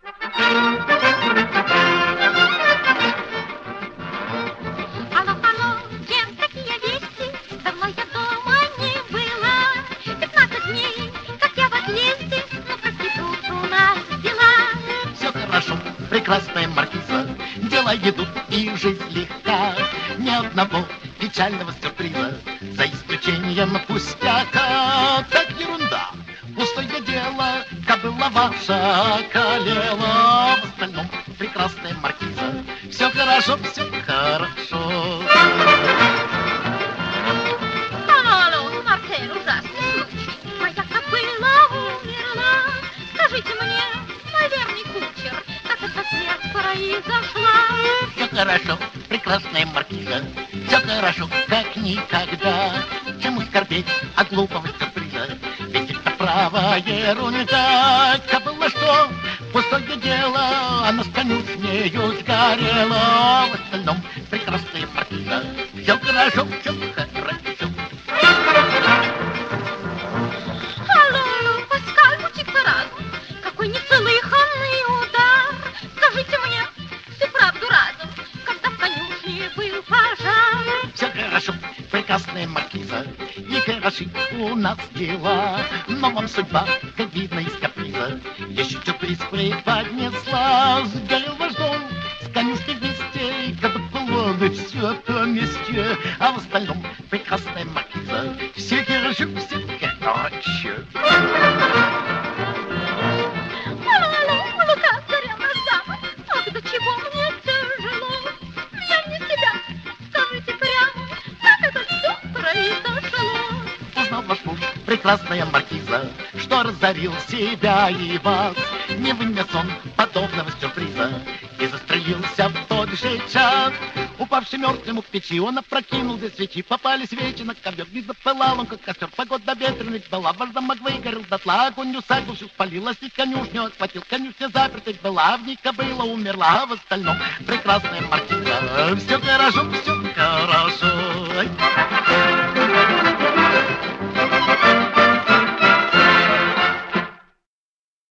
Алло, алло, чем такие вести? Давно я дома не была. 15 дней, как я в отъезде, но прости, тут у нас дела. Все хорошо, прекрасная маркиза, дела идут и жизнь легка. Ни одного печального сюрприза, за исключением пустяка. Так ерунда, пустое дело, кобыла ваша околела. В остальном прекрасная маркиза, все хорошо, все хорошо. Алло, Марсель, ужасный случай. Моя кобыла умерла. Скажите мне, мой верный кучер, как эта смерть произошла? Все хорошо, прекрасная маркиза, все хорошо, как никогда. Чему скорбеть от глупого сюрприза? Ведь это право ерунда. Кобыла что? Пустое дело, она с коню с нею сгорела. В остальном прекрасная маркиза, все хорошо, все хорошо. Алло, Паскаль, будьте разум. Какой неслыханный удар. Скажите мне всю правду разом, когда в конюшне был пожар. Все хорошо, прекрасная маркиза, и хороши у нас дела. Но вам судьба, как видно из каприза, еще сюрприз преподнесла. Сгорел ваш дом, с конюшней вместе, и когда полоны все по месте. А в остальном прекрасная маркиза, все хорошо, все хорошо. Алло, Лука, царевна дама, ах, до чего мне тяжело. Я не себя, скажите прямо, как это все произошло. Узнал ваш муж, прекрасная маркиза, что разорил себя и вас. Не вынес он подобного сюрприза и застрелился в тот же час. Упавший мертвым в печи, он опрокинул две свечи. Попали свечи на ковер, не запылал он, как костер. Погода ветреная была, ваш замок выгорел дотла. Огонь усадился, спалилась и конюшню отхватил. Конюшня запертой была, в ней кобыла умерла. А в остальном прекрасная маркиза, все хорошо, все хорошо.